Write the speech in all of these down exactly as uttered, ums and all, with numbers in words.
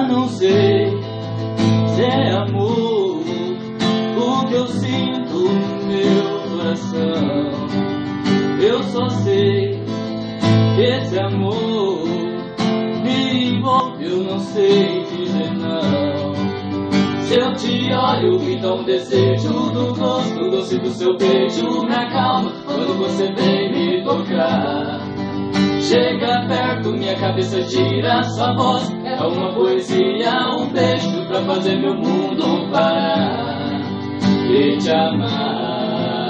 não sei se é amor o que eu sinto no meu coração. Eu só sei que esse amor me envolve, eu não sei dizer não. Se eu te olho, então desejo do gosto doce do seu beijo me acalma quando você vem me tocar. Chega perto, minha cabeça gira, sua voz é uma poesia, um beijo pra fazer meu mundo parar e te amar.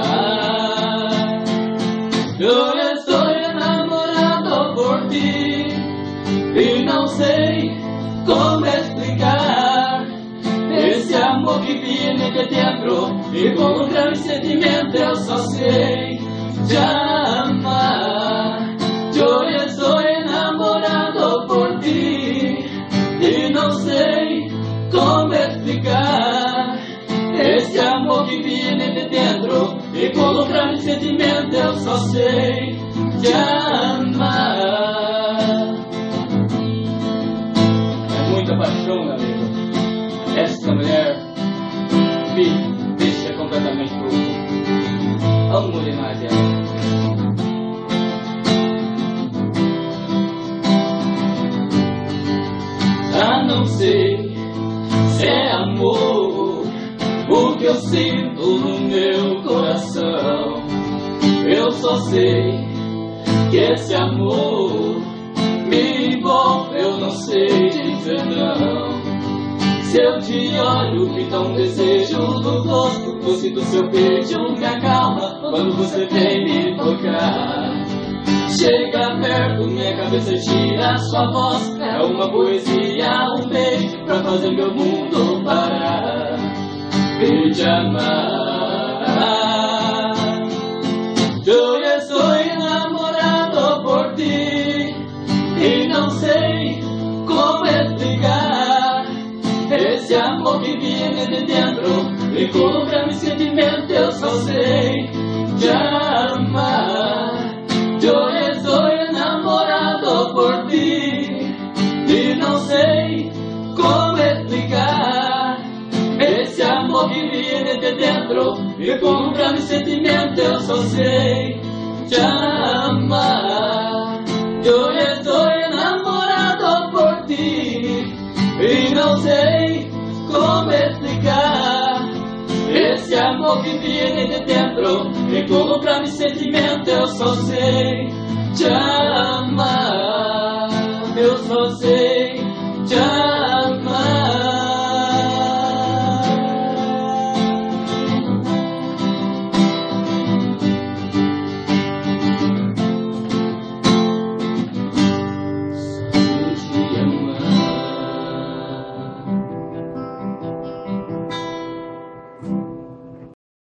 Eu estou enamorado por ti e não sei como explicar esse amor que viene de dentro e com um grande sentimento eu só sei te amar. Eu estou enamorado por ti e não sei como explicar esse amor que viene de dentro e com um grande sentimento eu só sei te amar. É muita paixão, meu amigo. Essa mulher me deixa completamente louco. Amo demais ela. Já não sei se é amor o que eu sinto no meu coração. Eu só sei que esse amor me envolve, eu não sei dizer não. Se eu te olho, então desejo do gosto doce do seu beijo me acalma quando você vem me tocar. Chega perto, minha cabeça gira, sua voz é uma poesia, um beijo pra fazer meu mundo parar e te amar. Eu estou enamorado por ti e não sei como explicar esse amor que viene de dentro e com um grande sentimento eu só sei te amar. Eu estou enamorado por ti e não sei como explicar esse amor que viene de dentro e com um grande sentimento eu só sei te amar. Eu estou enamorado por ti e não sei como explicar esse amor que viene de dentro e com um grande sentimento eu só sei te amar.